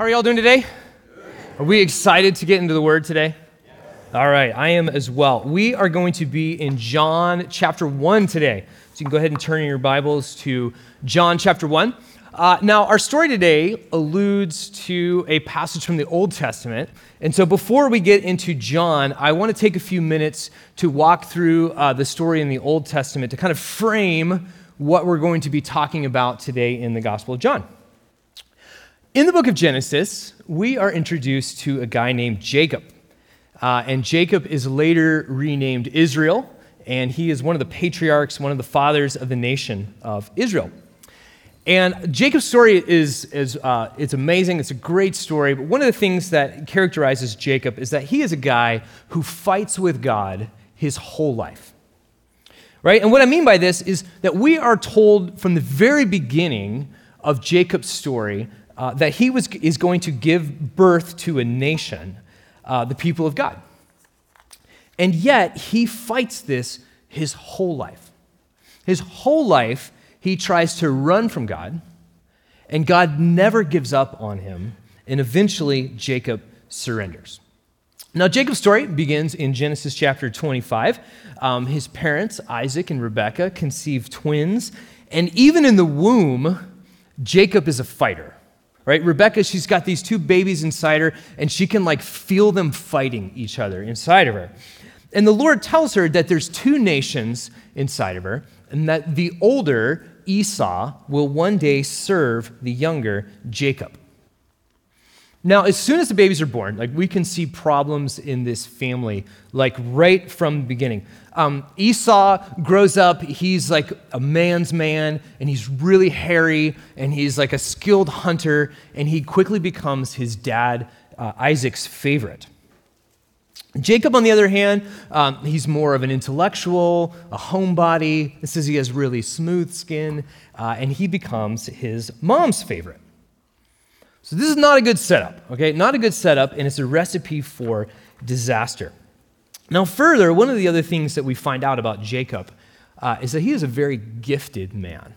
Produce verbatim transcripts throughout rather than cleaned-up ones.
How are y'all doing today? Are we excited to get into the Word today? All right, I am as well. We are going to be in John chapter one today. So you can go ahead and turn in your Bibles to John chapter one. Uh, now, our story today alludes to a passage from the Old Testament. And so before we get into John, I want to take a few minutes to walk through uh, the story in the Old Testament to kind of frame what we're going to be talking about today in the Gospel of John. In the book of Genesis, we are introduced to a guy named Jacob. Uh, and Jacob is later renamed Israel, and he is one of the patriarchs, one of the fathers of the nation of Israel. And Jacob's story is, is uh, it's amazing. It's a great story. But one of the things that characterizes Jacob is that he is a guy who fights with God his whole life. Right? And what I mean by this is that we are told from the very beginning of Jacob's story uh, that he was is going to give birth to a nation, uh, the people of God. And yet, he fights this his whole life. His whole life, he tries to run from God, and God never gives up on him, and eventually Jacob surrenders. Now, Jacob's story begins in Genesis chapter twenty-five. Um, his parents, Isaac and Rebekah, conceive twins, and even in the womb, Jacob is a fighter, right? Rebekah, she's got these two babies inside her, and she can like feel them fighting each other inside of her. And the Lord tells her that there's two nations inside of her, and that the older Esau will one day serve the younger Jacob. Now, as soon as the babies are born, like we can see problems in this family, like right from the beginning. Um, Esau grows up, he's like a man's man, and he's really hairy, and he's like a skilled hunter, and he quickly becomes his dad, uh, Isaac's favorite. Jacob, on the other hand, um, he's more of an intellectual, a homebody. It says he has really smooth skin, uh, and he becomes his mom's favorite. So this is not a good setup, okay? Not a good setup, and it's a recipe for disaster. Now, further, one of the other things that we find out about Jacob uh, is that he is a very gifted man.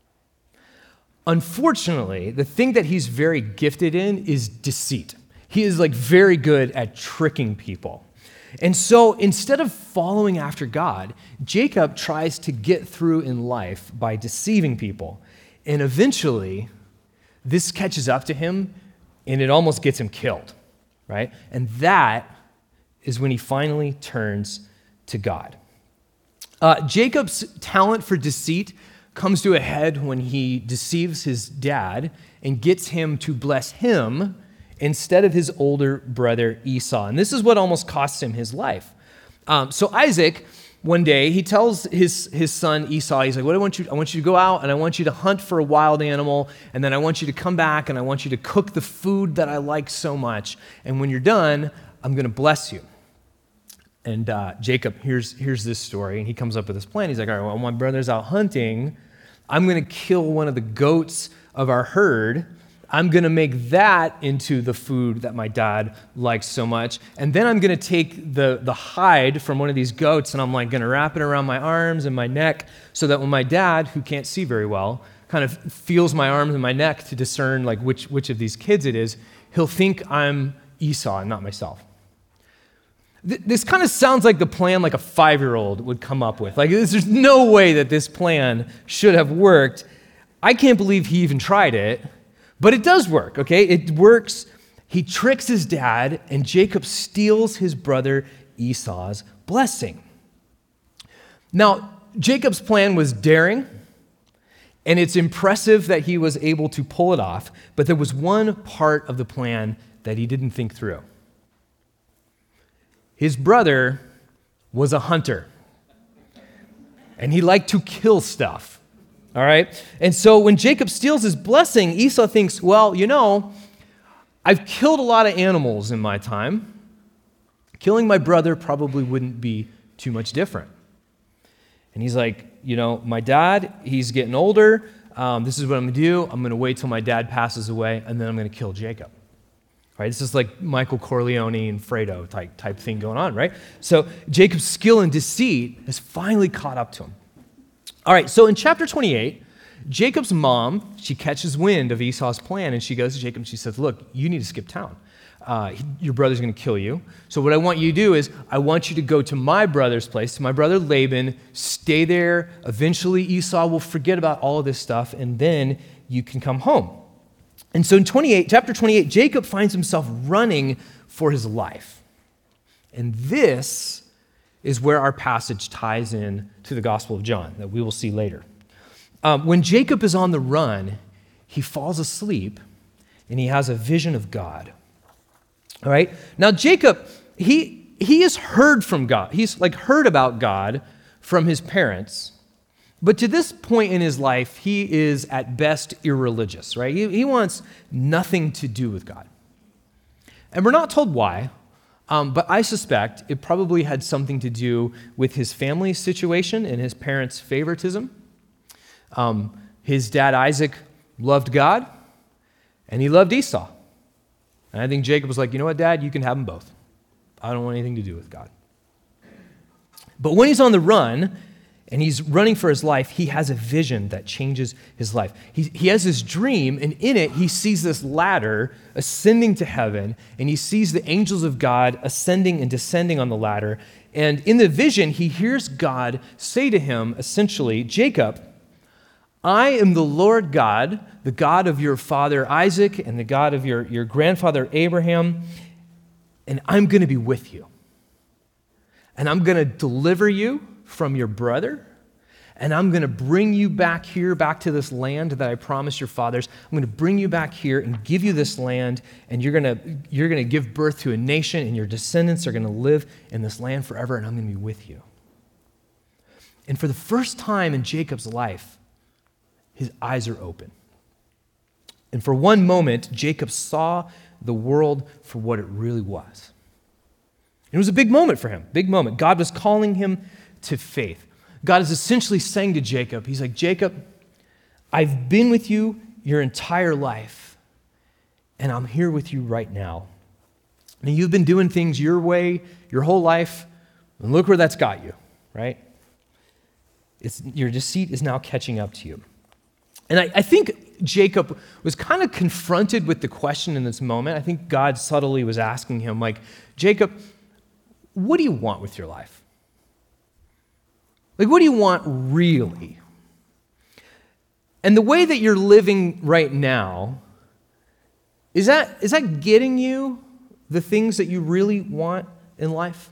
Unfortunately, the thing that he's very gifted in is deceit. He is like very good at tricking people. And so instead of following after God, Jacob tries to get through in life by deceiving people. And eventually, this catches up to him, and it almost gets him killed, right? And that is when he finally turns to God. Uh, Jacob's talent for deceit comes to a head when he deceives his dad and gets him to bless him instead of his older brother Esau. And this is what almost costs him his life. Um, so Isaac, one day, he tells his, his son Esau, he's like, what I want you, I want you to go out and I want you to hunt for a wild animal, and then I want you to come back and I want you to cook the food that I like so much. And when you're done, I'm going to bless you. And uh, Jacob here's here's this story, and he comes up with this plan. He's like, all right, well, my brother's out hunting. I'm going to kill one of the goats of our herd. I'm going to make that into the food that my dad likes so much. And then I'm going to take the, the hide from one of these goats, and I'm like going to wrap it around my arms and my neck so that when my dad, who can't see very well, kind of feels my arms and my neck to discern like which, which of these kids it is, he'll think I'm Esau and not myself. Th- this kind of sounds like the plan like a five-year-old would come up with. Like there's no way that this plan should have worked. I can't believe he even tried it. But it does work, okay? It works. He tricks his dad, and Jacob steals his brother Esau's blessing. Now, Jacob's plan was daring, and it's impressive that he was able to pull it off, but there was one part of the plan that he didn't think through. His brother was a hunter, and he liked to kill stuff. All right? And so when Jacob steals his blessing, Esau thinks, well, you know, I've killed a lot of animals in my time. Killing my brother probably wouldn't be too much different. And he's like, you know, my dad, he's getting older. Um, this is what I'm going to do. I'm going to wait till my dad passes away, and then I'm going to kill Jacob. Right? This is like Michael Corleone and Fredo type, type thing going on, right? So Jacob's skill in deceit has finally caught up to him. All right, so in chapter twenty-eight, Jacob's mom, she catches wind of Esau's plan, and she goes to Jacob and she says, look, you need to skip town. Uh, your brother's going to kill you. So what I want you to do is I want you to go to my brother's place, to my brother Laban, stay there. Eventually Esau will forget about all of this stuff, and then you can come home. And so in twenty-eight, chapter twenty-eight, Jacob finds himself running for his life. And this is where our passage ties in to the Gospel of John that we will see later. Um, when Jacob is on the run, he falls asleep and he has a vision of God. All right. Now, Jacob, he he has heard from God. He's like heard about God from his parents. But to this point in his life, he is at best irreligious, right? He, he wants nothing to do with God. And we're not told why, um, but I suspect it probably had something to do with his family situation and his parents' favoritism. Um, his dad, Isaac, loved God, and he loved Esau. And I think Jacob was like, you know what, Dad, you can have them both. I don't want anything to do with God. But when he's on the run and he's running for his life, he has a vision that changes his life. He, he has this dream, and in it, he sees this ladder ascending to heaven, and he sees the angels of God ascending and descending on the ladder. And in the vision, he hears God say to him, essentially, Jacob, I am the Lord God, the God of your father Isaac and the God of your, your grandfather Abraham, and I'm going to be with you. And I'm going to deliver you from your brother, and I'm going to bring you back here, back to this land that I promised your fathers. I'm going to bring you back here and give you this land, and you're going to, you're going to give birth to a nation, and your descendants are going to live in this land forever, and I'm going to be with you. And for the first time in Jacob's life, his eyes are open. And for one moment, Jacob saw the world for what it really was. It was a big moment for him, big moment. God was calling him to faith. God is essentially saying to Jacob, he's like, Jacob, I've been with you your entire life, and I'm here with you right now. And you've been doing things your way your whole life, and look where that's got you, right? It's, your deceit is now catching up to you. And I, I think Jacob was kind of confronted with the question in this moment. I think God subtly was asking him, like, Jacob, what do you want with your life? Like, what do you want really? And the way that you're living right now, is that, is that getting you the things that you really want in life?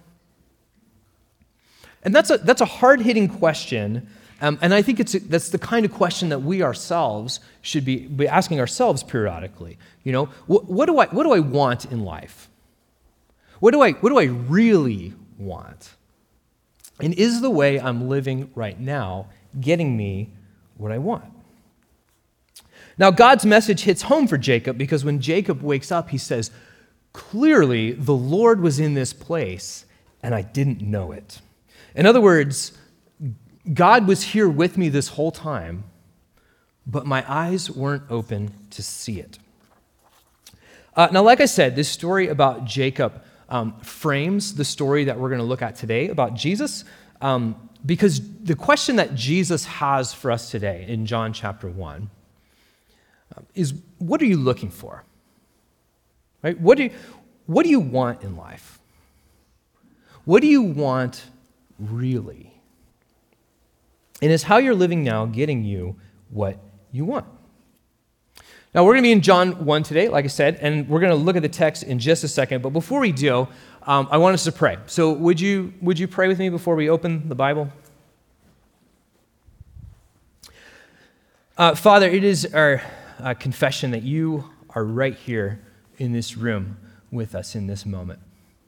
And that's a, that's a hard-hitting question. Um, and I think it's that's the kind of question that we ourselves should be, be asking ourselves periodically. You know, what, what do I what do I want in life? What do I what do I really want? And is the way I'm living right now getting me what I want? Now, God's message hits home for Jacob because when Jacob wakes up, he says, clearly the Lord was in this place and I didn't know it. In other words, God was here with me this whole time, but my eyes weren't open to see it. Uh, now, like I said, this story about Jacob um, frames the story that we're going to look at today about Jesus, um, because the question that Jesus has for us today in John chapter one uh, is, what are you looking for? Right? What do you, what do you want in life? What do you want really? And is how you're living now getting you what you want? Now, we're going to be in John one today, like I said, and we're going to look at the text in just a second. But before we do, um, I want us to pray. So would you, would you pray with me before we open the Bible? Uh, Father, it is our uh, confession that you are right here in this room with us in this moment.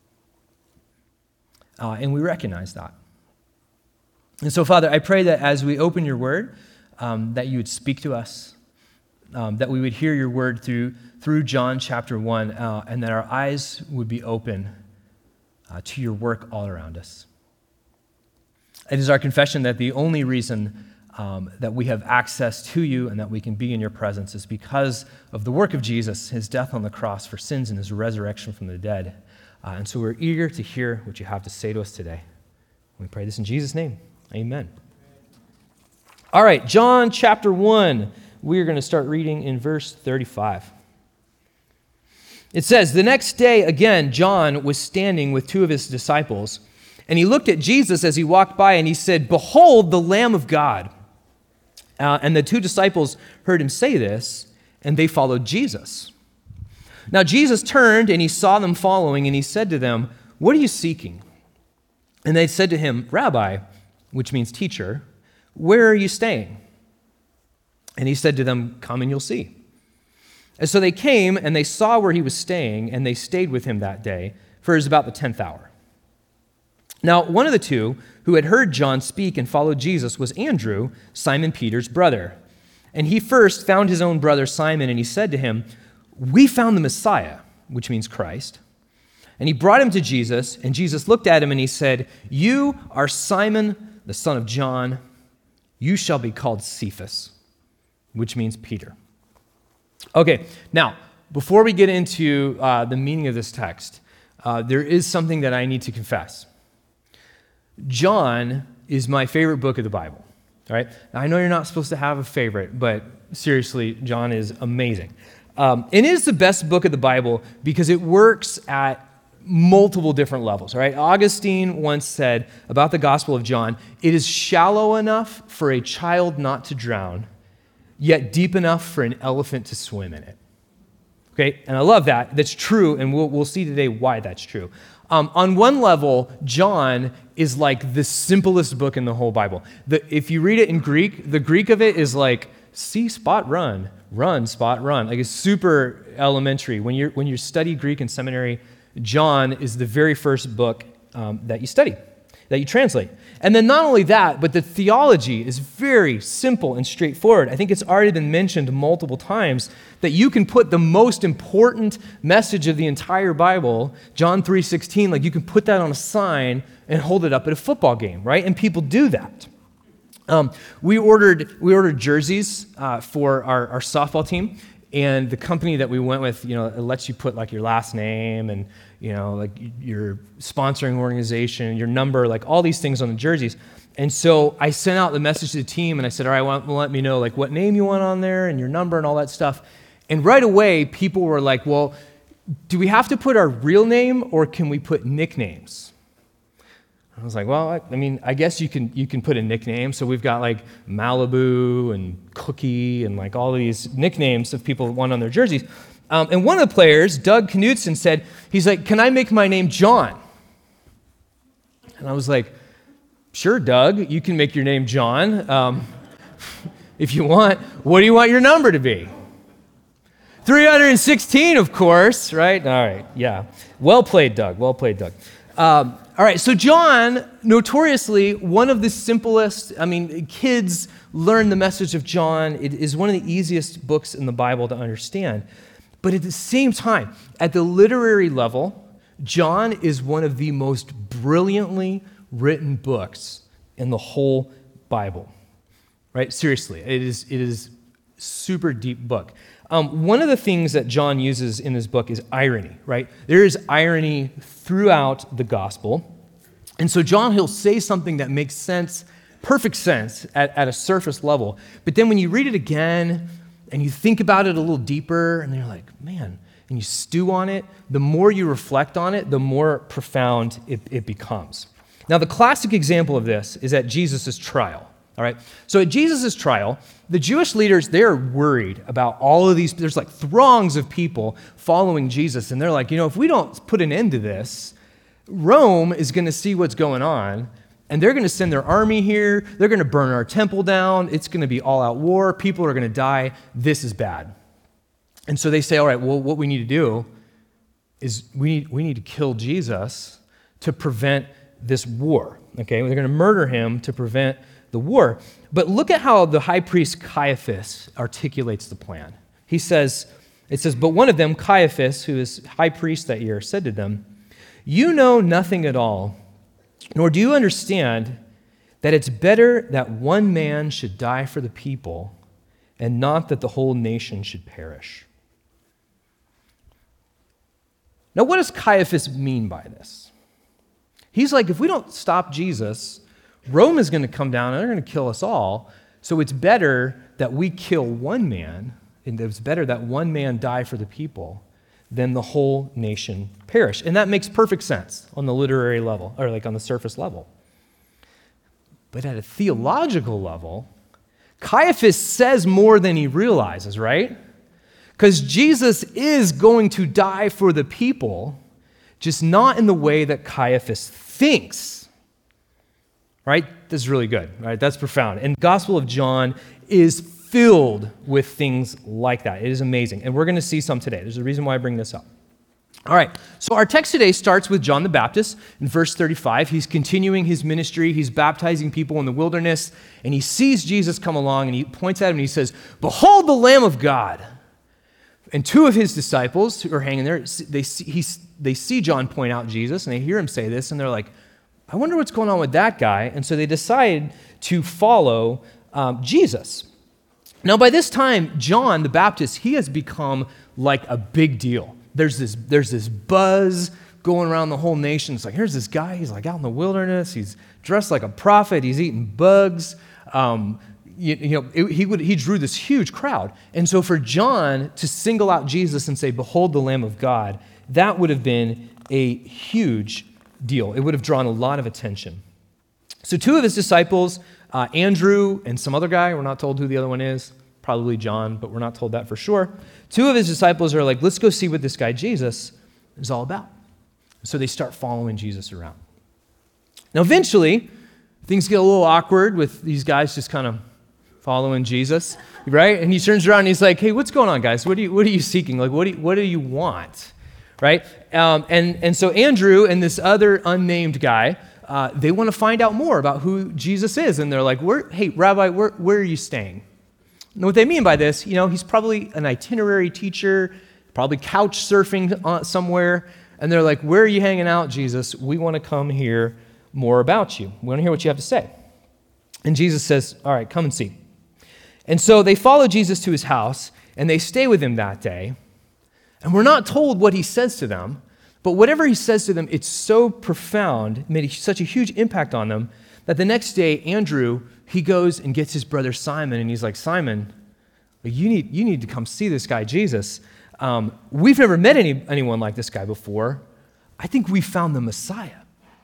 Uh, and we recognize that. And so, Father, I pray that as we open your word, um, that you would speak to us, um, that we would hear your word through through John chapter one, uh, and that our eyes would be open uh, to your work all around us. It is our confession that the only reason um, that we have access to you and that we can be in your presence is because of the work of Jesus, his death on the cross for sins and his resurrection from the dead. Uh, and so we're eager to hear what you have to say to us today. We pray this in Jesus' name. Amen. All right, John chapter one. We are going to start reading in verse thirty-five. It says, "The next day, again, John was standing with two of his disciples, and he looked at Jesus as he walked by, and he said, 'Behold, the Lamb of God.' Uh, and the two disciples heard him say this, and they followed Jesus. Now Jesus turned, and he saw them following, and he said to them, 'What are you seeking?' And they said to him, 'Rabbi,' which means teacher, 'where are you staying?' And he said to them, 'Come and you'll see.' And so they came, and they saw where he was staying, and they stayed with him that day, for it was about the tenth hour. Now, one of the two who had heard John speak and followed Jesus was Andrew, Simon Peter's brother. And he first found his own brother Simon, and he said to him, 'We found the Messiah,' which means Christ. And he brought him to Jesus, and Jesus looked at him, and he said, 'You are Simon, the son of John. You shall be called Cephas,' which means Peter." Okay, now, before we get into uh, the meaning of this text, uh, there is something that I need to confess. John is my favorite book of the Bible, all right? Now, I know you're not supposed to have a favorite, but seriously, John is amazing. Um, and it is the best book of the Bible because it works at multiple different levels, all right? Augustine once said about the Gospel of John, "It is shallow enough for a child not to drown, yet deep enough for an elephant to swim in it." Okay, and I love that. That's true, and we'll, we'll see today why that's true. Um, on one level, John is like the simplest book in the whole Bible. The, if you read it in Greek, the Greek of it is like, see, spot, run, run, spot, run. Like it's super elementary. When you when you study Greek in seminary, John is the very first book um, that you study, that you translate. And then not only that, but the theology is very simple and straightforward. I think it's already been mentioned multiple times that you can put the most important message of the entire Bible, John three sixteen, like you can put that on a sign and hold it up at a football game, right? And people do that. Um, we ordered we ordered jerseys uh, for our, our softball team, and the company that we went with, you know, it lets you put like your last name and, you know, like your sponsoring organization, your number, like all these things on the jerseys. And so I sent out the message to the team and I said, all right, well, let me know like what name you want on there and your number and all that stuff. And right away, people were like, well, do we have to put our real name or can we put nicknames? I was like, well, I, I mean, I guess you can you can put a nickname. So we've got like Malibu and Cookie and like all of these nicknames of people that want on their jerseys. Um, and one of the players, Doug Knudsen, said, he's like, can I make my name John? And I was like, sure, Doug, you can make your name John um, if you want. What do you want your number to be? three hundred sixteen, of course, right? All right, yeah. Well played, Doug. Well played, Doug. Um, all right, so John, notoriously one of the simplest, I mean, kids learn the message of John. It is one of the easiest books in the Bible to understand. But at the same time, at the literary level, John is one of the most brilliantly written books in the whole Bible, right? Seriously, it is it is a super deep book. Um, one of the things that John uses in this book is irony, right? There is irony throughout the gospel. And so John, he'll say something that makes sense, perfect sense at, at a surface level. But then when you read it again and you think about it a little deeper and you're like, man, and you stew on it, the more you reflect on it, the more profound it, it becomes. Now, the classic example of this is at Jesus' trial. All right, so at Jesus' trial, the Jewish leaders, they're worried about all of these, there's like throngs of people following Jesus, and they're like, you know, if we don't put an end to this, Rome is going to see what's going on, and they're going to send their army here, they're going to burn our temple down, it's going to be all-out war, people are going to die, this is bad. And so they say, all right, well, what we need to do is we need, we need to kill Jesus to prevent this war, okay? They're going to murder him to prevent the war. But look at how the high priest Caiaphas articulates the plan. He says, it says, but one of them, Caiaphas, who is high priest that year, said to them, you know nothing at all, nor do you understand that it's better that one man should die for the people and not that the whole nation should perish. Now, what does Caiaphas mean by this? He's like, if we don't stop Jesus, Rome is going to come down and they're going to kill us all. So it's better that we kill one man, and it's better that one man die for the people than the whole nation perish. And that makes perfect sense on the literary level, or like on the surface level. But at a theological level, Caiaphas says more than he realizes, right? Because Jesus is going to die for the people, just not in the way that Caiaphas thinks. Right? That's really good, right? That's profound. And the Gospel of John is filled with things like that. It is amazing. And we're going to see some today. There's a reason why I bring this up. All right, so our text today starts with John the Baptist in verse thirty-five. He's continuing his ministry. He's baptizing people in the wilderness, and he sees Jesus come along, and he points at him, and he says, "Behold the Lamb of God." And two of his disciples who are hanging there, they see, he, they see John point out Jesus, and they hear him say this, and they're like, I wonder what's going on with that guy. And so they decide to follow um, Jesus. Now, by this time, John the Baptist, he has become like a big deal. There's this, there's this buzz going around the whole nation. It's like, here's this guy. He's like out in the wilderness. He's dressed like a prophet. He's eating bugs. Um, you, you know, it, he would he drew this huge crowd. And so for John to single out Jesus and say, "Behold the Lamb of God," that would have been a huge deal. It would have drawn a lot of attention. So two of his disciples, uh, Andrew and some other guy, we're not told who the other one is, probably John, but we're not told that for sure. Two of his disciples are like, let's go see what this guy Jesus is all about. So they start following Jesus around. Now eventually, things get a little awkward with these guys just kind of following Jesus, right? And he turns around and he's like, hey, what's going on, guys? What are you, what are you seeking? Like, what do you, what do you want? Right? Um, and, and so Andrew and this other unnamed guy, uh, they want to find out more about who Jesus is. And they're like, where, hey, Rabbi, where, where are you staying? And what they mean by this, you know, he's probably an itinerary teacher, probably couch surfing uh, somewhere. And they're like, where are you hanging out, Jesus? We want to come hear more about you. We want to hear what you have to say. And Jesus says, all right, come and see. And so they follow Jesus to his house, and they stay with him that day. And we're not told what he says to them, but whatever he says to them, it's so profound, made such a huge impact on them, that the next day, Andrew, he goes and gets his brother Simon, and he's like, Simon, you need, you need to come see this guy, Jesus. Um, we've never met any, anyone like this guy before. I think we found the Messiah.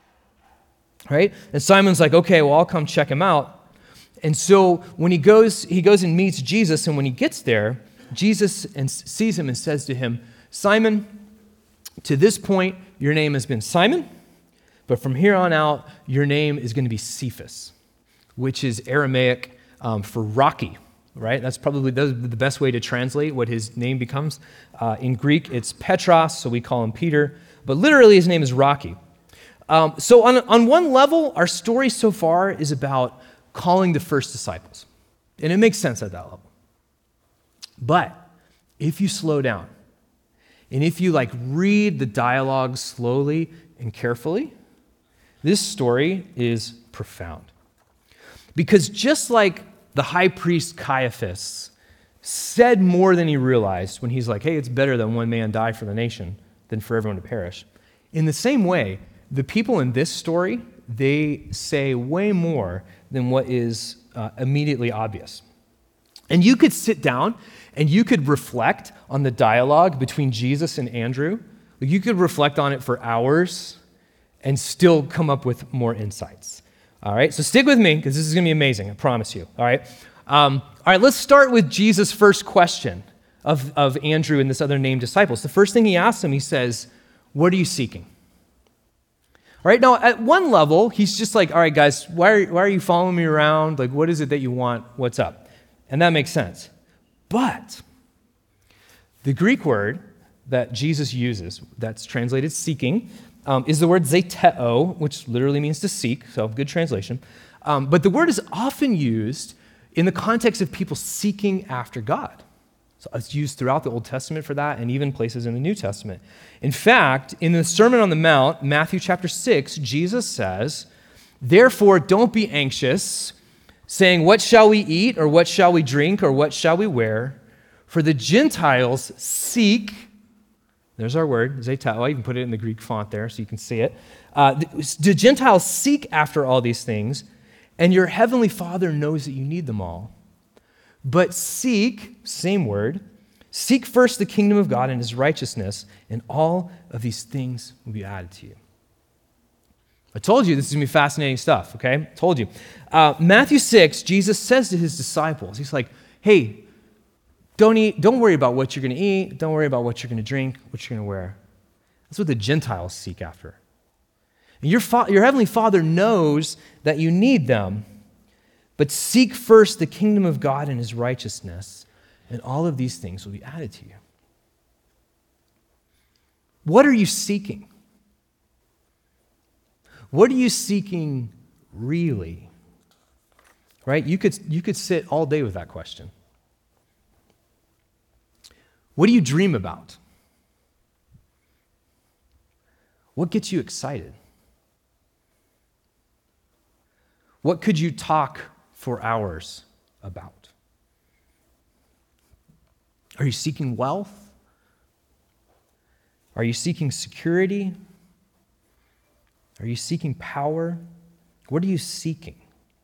Right? And Simon's like, okay, well, I'll come check him out. And so when he goes, he goes and meets Jesus, and when he gets there, Jesus and sees him and says to him, Simon, to this point, your name has been Simon, but from here on out, your name is going to be Cephas, which is Aramaic um, for rocky, right? That's probably the best way to translate what his name becomes. Uh, in Greek, it's Petros, so we call him Peter, but literally his name is Rocky. Um, so on, on one level, our story so far is about calling the first disciples. And it makes sense at that level. But if you slow down, and if you like read the dialogue slowly and carefully, this story is profound. Because just like the high priest Caiaphas said more than he realized when he's like, hey, it's better that one man die for the nation than for everyone to perish. In the same way, the people in this story, they say way more than what is uh, immediately obvious. And you could sit down and you could reflect on the dialogue between Jesus and Andrew. You could reflect on it for hours and still come up with more insights. All right, so stick with me because this is going to be amazing, I promise you. All right, um, all right. Let's start with Jesus' first question of, of Andrew and this other named disciples. The first thing he asks him, he says, what are you seeking? All right, now at one level, he's just like, all right, guys, why are, why are you following me around? Like, what is it that you want? What's up? And that makes sense. But the Greek word that Jesus uses, that's translated seeking, um, is the word zeteo, which literally means to seek, so good translation. Um, but the word is often used in the context of people seeking after God. So it's used throughout the Old Testament for that and even places in the New Testament. In fact, in the Sermon on the Mount, Matthew chapter six, Jesus says, therefore don't be anxious, saying, what shall we eat, or what shall we drink, or what shall we wear? For the Gentiles seek, there's our word, zeteo, I even put it in the Greek font there so you can see it. Uh, the, the Gentiles seek after all these things, And your heavenly Father knows that you need them all. But seek, same word, seek first the kingdom of God and his righteousness, and all of these things will be added to you. I told you this is going to be fascinating stuff, okay? I told you. Uh, Matthew six, Jesus says to his disciples, he's like, hey, don't eat, don't worry about what you're going to eat. Don't worry about what you're going to drink, what you're going to wear. That's what the Gentiles seek after. And your, fa- your heavenly Father knows that you need them, but seek first the kingdom of God and his righteousness, and all of these things will be added to you. What are you seeking? What are you seeking really? Right? You could, you could sit all day with that question. What do you dream about? What gets you excited? What could you talk for hours about? Are you seeking wealth? Are you seeking security? Are you seeking power? What are you seeking?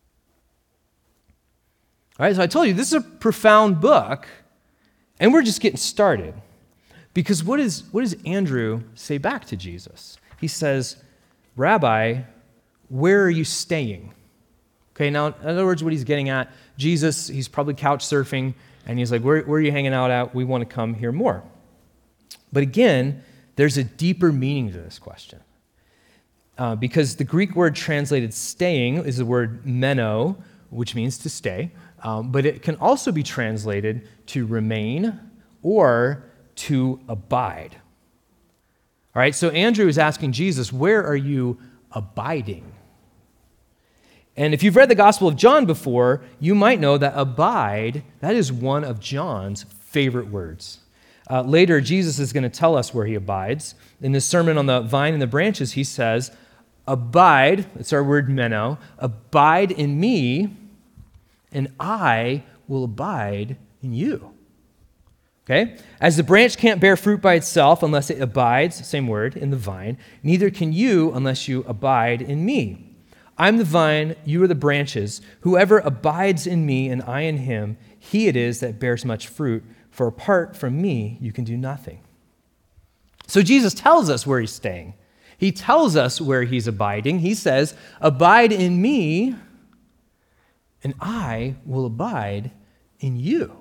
All right, so I told you this is a profound book, and we're just getting started. Because what, is, what does Andrew say back to Jesus? He says, Rabbi, where are you staying? Okay, now, in other words, what he's getting at, Jesus, he's probably couch surfing, and he's like, where, where are you hanging out at? We want to come hear more. But again, there's a deeper meaning to this question. Uh, because the Greek word translated staying is the word meno, which means to stay, um, but it can also be translated to remain or to abide. All right, so Andrew is asking Jesus, where are you abiding? And if you've read the Gospel of John before, you might know that abide, that is one of John's favorite words. Uh, later, Jesus is going to tell us where he abides. In this sermon on the vine and the branches, he says, abide, it's our word meno, abide in me, and I will abide in you. Okay? As the branch can't bear fruit by itself unless it abides, same word, in the vine, neither can you unless you abide in me. I'm the vine, you are the branches. Whoever abides in me and I in him, he it is that bears much fruit, for apart from me, you can do nothing. So Jesus tells us where he's staying. He tells us where he's abiding. He says, abide in me, and I will abide in you.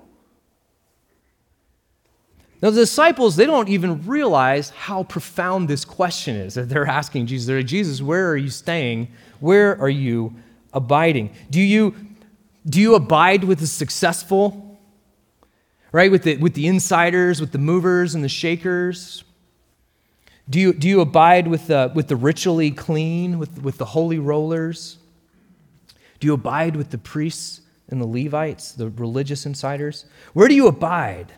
Now, the disciples, they don't even realize how profound this question is that they're asking Jesus. They're like, Jesus, where are you staying? Where are you abiding? Do you, do you abide with the successful? Right? With the, with the insiders, with the movers and the shakers? Do you, do you abide with the, with the ritually clean, with, with the holy rollers? Do you abide with the priests and the Levites, the religious insiders? Where do you abide?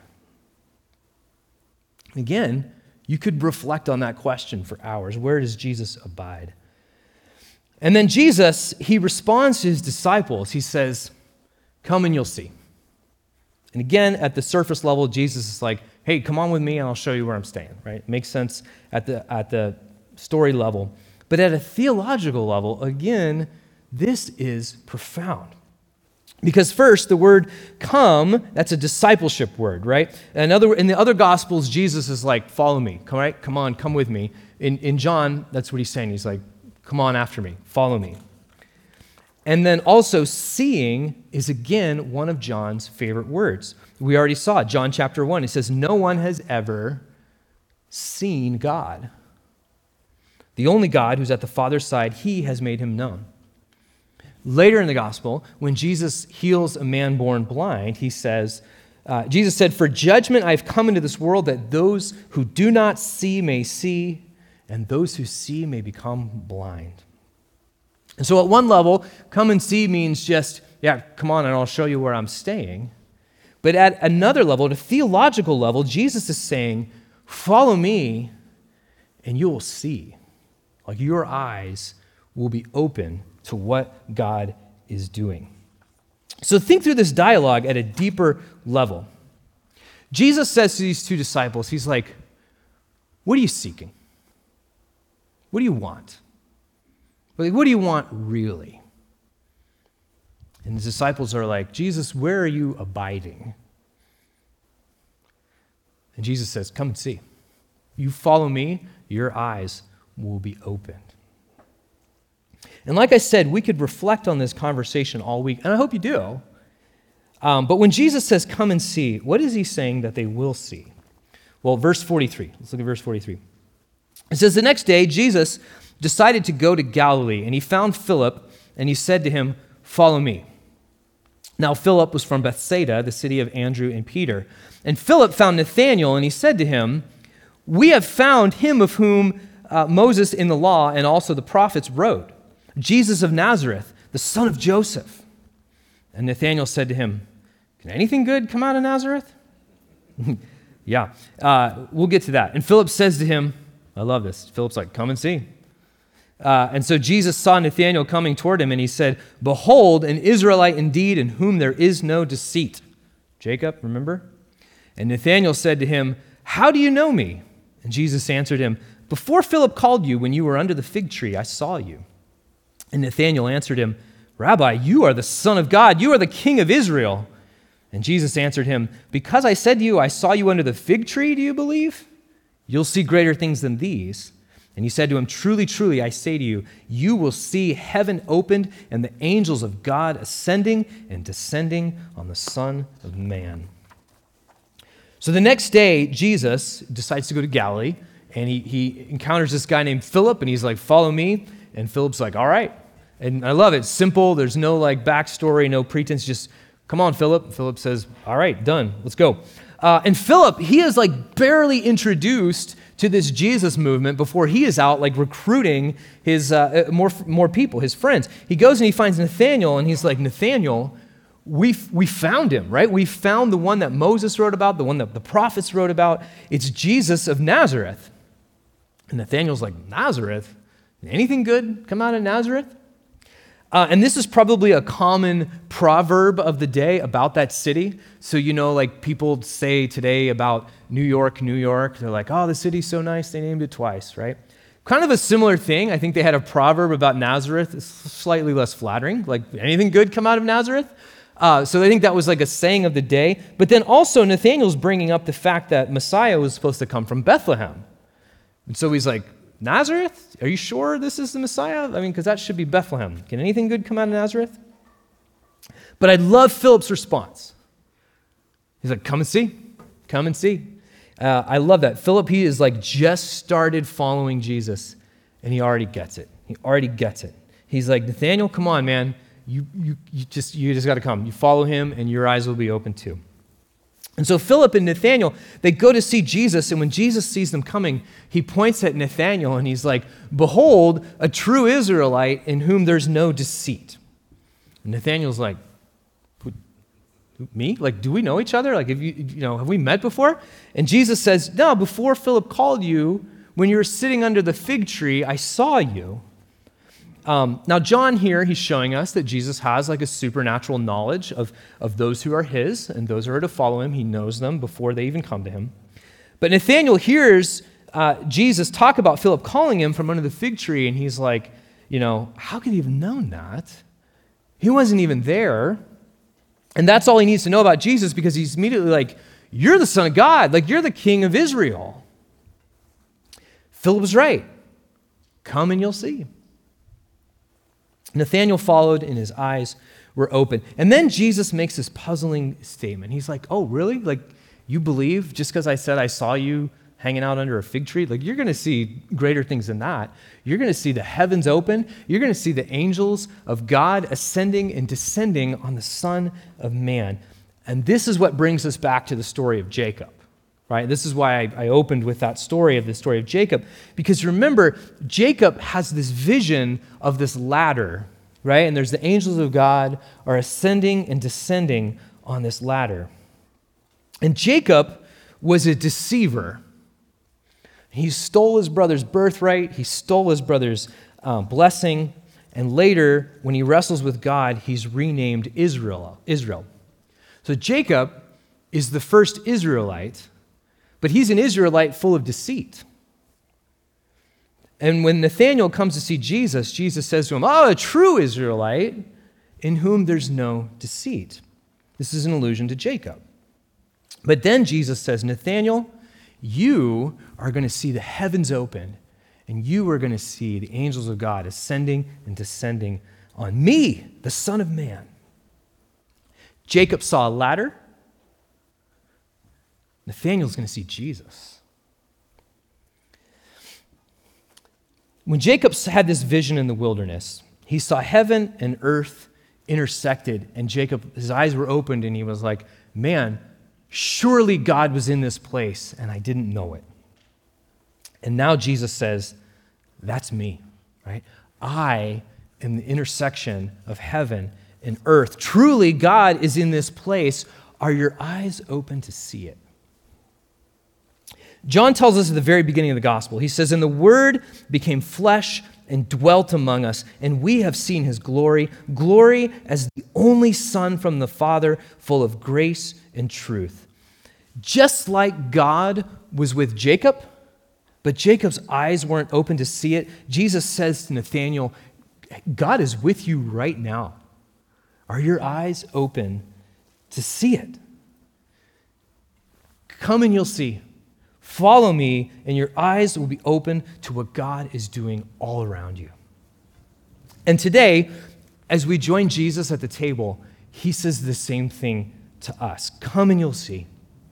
Again, you could reflect on that question for hours. Where does Jesus abide? And then Jesus, he responds to his disciples. He says, come and you'll see. And again, at the surface level, Jesus is like, hey, come on with me and I'll show you where I'm staying, right? Makes sense at the, at the story level. But at a theological level, again, this is profound. Because first, the word come, that's a discipleship word, right? In, other, in the other Gospels, Jesus is like, follow me, come, right? Come on, come with me. In, in John, that's what he's saying. He's like, come on after me, follow me. And then also, seeing is again one of John's favorite words. We already saw it, John chapter one. It says, no one has ever seen God. The only God who's at the Father's side, he has made him known. Later in the gospel, when Jesus heals a man born blind, he says, uh, Jesus said, for judgment I've come into this world that those who do not see may see, and those who see may become blind. And so at one level, come and see means just, yeah, come on and I'll show you where I'm staying. But at another level, at a theological level, Jesus is saying, follow me and you will see. Like your eyes will be open to what God is doing. So think through this dialogue at a deeper level. Jesus says to these two disciples, he's like, what are you seeking? What do you want? What do you want really? And the disciples are like, Jesus, where are you abiding? And Jesus says, come and see. You follow me, your eyes will be opened. And like I said, we could reflect on this conversation all week, and I hope you do. Um, but when Jesus says, come and see, what is he saying that they will see? Well, verse forty-three. Let's look at verse forty-three. It says, the next day, Jesus decided to go to Galilee, and he found Philip, and he said to him, follow me. Now, Philip was from Bethsaida, the city of Andrew and Peter. And Philip found Nathanael, and he said to him, we have found him of whom uh, Moses in the law and also the prophets wrote, Jesus of Nazareth, the son of Joseph. And Nathanael said to him, can anything good come out of Nazareth? yeah, uh, we'll get to that. And Philip says to him, I love this. Philip's like, come and see. Uh, and so Jesus saw Nathanael coming toward him, and he said, behold, an Israelite indeed, in whom there is no deceit. Jacob, remember? And Nathanael said to him, how do you know me? And Jesus answered him, before Philip called you, when you were under the fig tree, I saw you. And Nathanael answered him, Rabbi, you are the Son of God. You are the King of Israel. And Jesus answered him, because I said to you, I saw you under the fig tree, do you believe? You'll see greater things than these. And he said to him, truly, truly, I say to you, you will see heaven opened and the angels of God ascending and descending on the Son of Man. So the next day, Jesus decides to go to Galilee, and he, he encounters this guy named Philip, and he's like, follow me. And Philip's like, all right. And I love it. It's simple. There's no like backstory, no pretense. Just, come on, Philip. Philip says, all right, done. Let's go. Uh, and Philip, he is like barely introduced to this Jesus movement before he is out like recruiting his uh, more more people, his friends. He goes and he finds Nathanael, and he's like, Nathanael, we we found him, right? We found the one that Moses wrote about, the one that the prophets wrote about. It's Jesus of Nazareth. And Nathanael's like, Nazareth? Anything good come out of Nazareth? Uh, and this is probably a common proverb of the day about that city. So, you know, like people say today about New York, New York, they're like, oh, the city's so nice, they named it twice, right? Kind of a similar thing. I think they had a proverb about Nazareth. It's slightly less flattering, like anything good come out of Nazareth? Uh, so I think that was like a saying of the day. But then also Nathanael's bringing up the fact that Messiah was supposed to come from Bethlehem. And so he's like, Nazareth? Are you sure this is the Messiah? I mean, because that should be Bethlehem. Can anything good come out of Nazareth? But I love Philip's response. He's like, come and see. Come and see. Uh, I love that. Philip, he is like just started following Jesus, and he already gets it. He already gets it. He's like, Nathanael, come on, man. You, you, you just, you just got to come. You follow him, and your eyes will be open too. And so Philip and Nathanael, they go to see Jesus, and when Jesus sees them coming, he points at Nathanael, and he's like, behold, a true Israelite in whom there's no deceit. And Nathanael's like, me? Like, do we know each other? Like, have you, you know, have we met before? And Jesus says, no, before Philip called you, when you were sitting under the fig tree, I saw you. Um, now, John here, he's showing us that Jesus has like a supernatural knowledge of, of those who are his and those who are to follow him. He knows them before they even come to him. But Nathanael hears uh, Jesus talk about Philip calling him from under the fig tree, and he's like, you know, how could he have known that? He wasn't even there. And that's all he needs to know about Jesus, because he's immediately like, you're the Son of God. Like, you're the King of Israel. Philip was right. Come and you'll see. Nathanael followed, and his eyes were open. And then Jesus makes this puzzling statement. He's like, oh, really? Like, you believe just because I said I saw you hanging out under a fig tree? Like, you're going to see greater things than that. You're going to see the heavens open. You're going to see the angels of God ascending and descending on the Son of Man. And this is what brings us back to the story of Jacob. Right? This is why I, I opened with that story of the story of Jacob. Because remember, Jacob has this vision of this ladder, right? And there's the angels of God are ascending and descending on this ladder. And Jacob was a deceiver. He stole his brother's birthright. He stole his brother's uh, blessing. And later, when he wrestles with God, he's renamed Israel. Israel. So Jacob is the first Israelite, but he's an Israelite full of deceit. And when Nathanael comes to see Jesus, Jesus says to him, oh, a true Israelite in whom there's no deceit. This is an allusion to Jacob. But then Jesus says, Nathanael, you are going to see the heavens opened, and you are going to see the angels of God ascending and descending on me, the Son of Man. Jacob saw a ladder. Nathanael's going to see Jesus. When Jacob had this vision in the wilderness, he saw heaven and earth intersected, and Jacob, his eyes were opened, and he was like, man, surely God was in this place, and I didn't know it. And now Jesus says, that's me, right? I am the intersection of heaven and earth. Truly, God is in this place. Are your eyes open to see it? John tells us at the very beginning of the gospel, he says, and the Word became flesh and dwelt among us, and we have seen his glory, glory as the only Son from the Father, full of grace and truth. Just like God was with Jacob, but Jacob's eyes weren't open to see it, Jesus says to Nathanael, God is with you right now. Are your eyes open to see it? Come and you'll see. Follow me, and your eyes will be open to what God is doing all around you. And today, as we join Jesus at the table, he says the same thing to us. Come and you'll see.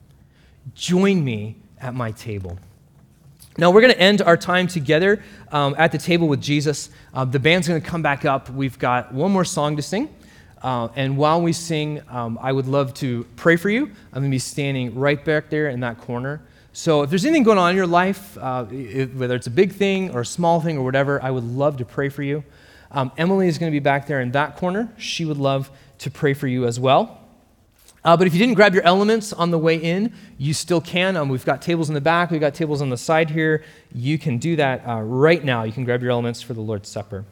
Join me at my table. Now, we're going to end our time together um, at the table with Jesus. Uh, the band's going to come back up. We've got one more song to sing. Uh, and while we sing, um, I would love to pray for you. I'm going to be standing right back there in that corner. So if there's anything going on in your life, uh, it, whether it's a big thing or a small thing or whatever, I would love to pray for you. Um, Emily is going to be back there in that corner. She would love to pray for you as well. Uh, but if you didn't grab your elements on the way in, you still can. Um, we've got tables in the back. We've got tables on the side here. You can do that uh, right now. You can grab your elements for the Lord's Supper.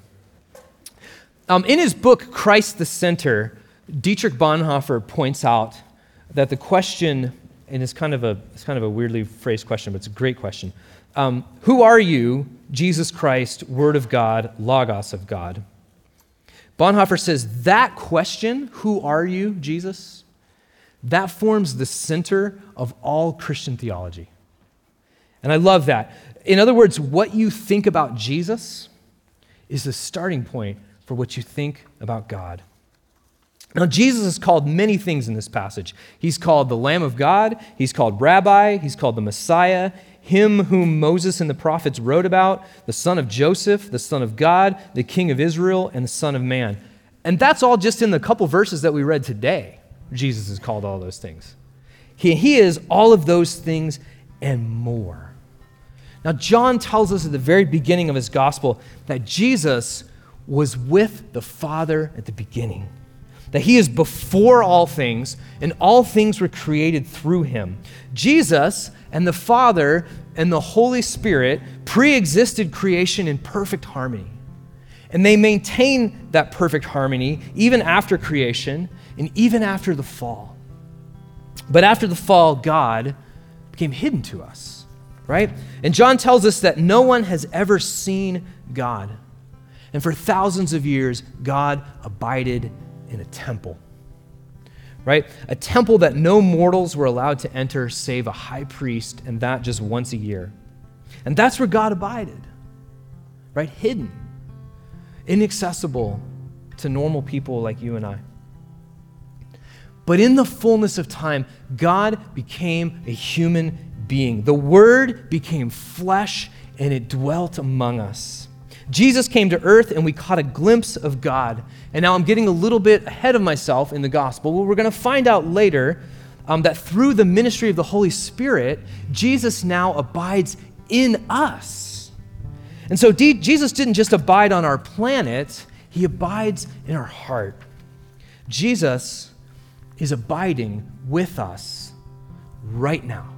Um, in his book, Christ the Center, Dietrich Bonhoeffer points out that the question, and it's kind of a it's kind of a weirdly phrased question, but it's a great question. Um, who are you, Jesus Christ, Word of God, Logos of God? Bonhoeffer says that question, who are you, Jesus, that forms the center of all Christian theology. And I love that. In other words, what you think about Jesus is the starting point for what you think about God. Now, Jesus is called many things in this passage. He's called the Lamb of God. He's called Rabbi. He's called the Messiah, him whom Moses and the prophets wrote about, the son of Joseph, the Son of God, the King of Israel, and the Son of Man. And that's all just in the couple verses that we read today. Jesus is called all those things. He, he is all of those things and more. Now, John tells us at the very beginning of his gospel that Jesus was with the Father at the beginning, that he is before all things, and all things were created through him. Jesus and the Father and the Holy Spirit pre-existed creation in perfect harmony. And they maintain that perfect harmony even after creation and even after the fall. But after the fall, God became hidden to us, right? And John tells us that no one has ever seen God. And for thousands of years, God abided in a temple, right? A temple that no mortals were allowed to enter save a high priest, and that just once a year. And that's where God abided, right? Hidden, inaccessible to normal people like you and I. But in the fullness of time, God became a human being. The Word became flesh, and it dwelt among us. Jesus came to earth, and we caught a glimpse of God. And now I'm getting a little bit ahead of myself in the gospel. Well, we're going to find out later um, that through the ministry of the Holy Spirit, Jesus now abides in us. And so D- Jesus didn't just abide on our planet, he abides in our heart. Jesus is abiding with us right now.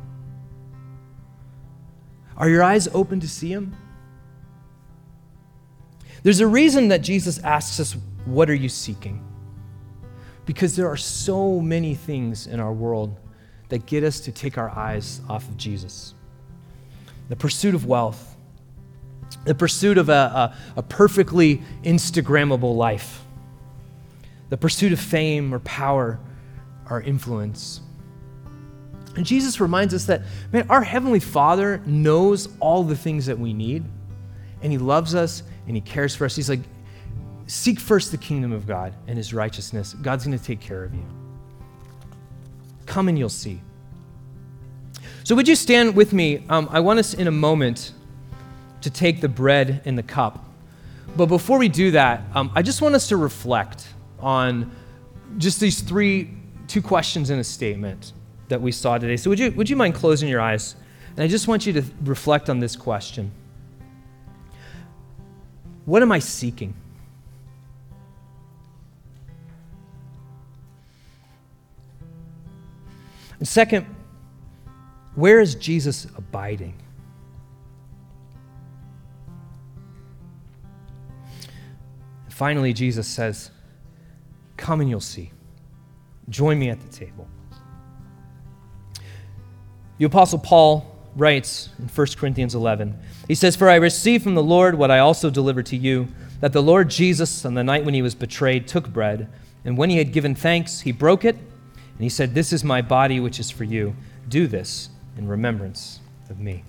Are your eyes open to see him? There's a reason that Jesus asks us, what are you seeking? Because there are so many things in our world that get us to take our eyes off of Jesus. The pursuit of wealth, the pursuit of a, a, a perfectly Instagrammable life, the pursuit of fame or power, or influence. And Jesus reminds us that, man, our Heavenly Father knows all the things that we need, and He loves us, and He cares for us. He's like, seek first the kingdom of God and His righteousness. God's going to take care of you. Come and you'll see. So would you stand with me? Um, I want us in a moment to take the bread and the cup. But before we do that, um, I just want us to reflect on just these three, two questions in a statement that we saw today. So would you, would you mind closing your eyes? And I just want you to reflect on this question. What am I seeking? And second, where is Jesus abiding? And finally, Jesus says, come and you'll see. Join me at the table. The Apostle Paul writes in First Corinthians eleven, he says, for I received from the Lord what I also delivered to you, that the Lord Jesus, on the night when He was betrayed, took bread, and when He had given thanks, He broke it, and He said, this is my body, which is for you. Do this in remembrance of me.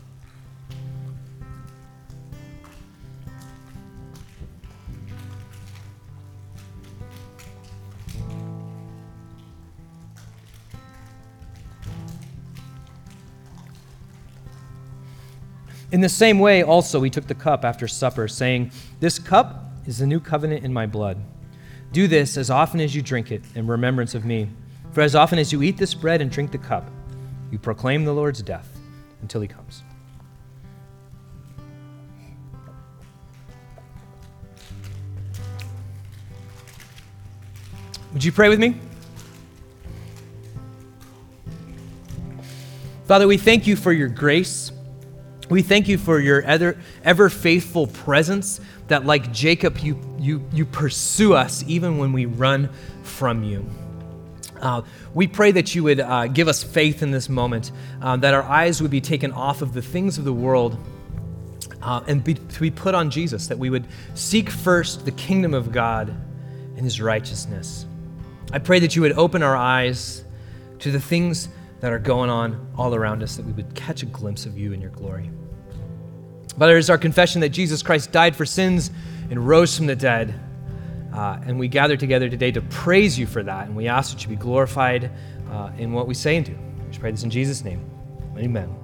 In the same way, also, He took the cup after supper, saying, this cup is the new covenant in my blood. Do this as often as you drink it in remembrance of me. For as often as you eat this bread and drink the cup, you proclaim the Lord's death until He comes. Would you pray with me? Father, we thank You for Your grace. We thank You for Your ever, ever faithful presence, that like Jacob, you, you, you pursue us even when we run from You. Uh, we pray that You would uh, give us faith in this moment, uh, that our eyes would be taken off of the things of the world uh, and be, to be put on Jesus, that we would seek first the kingdom of God and His righteousness. I pray that You would open our eyes to the things that are going on all around us, that we would catch a glimpse of You in Your glory. Father, it is our confession that Jesus Christ died for sins and rose from the dead. Uh, and we gather together today to praise You for that. And we ask that You be glorified uh, in what we say and do. We pray this in Jesus' name. Amen.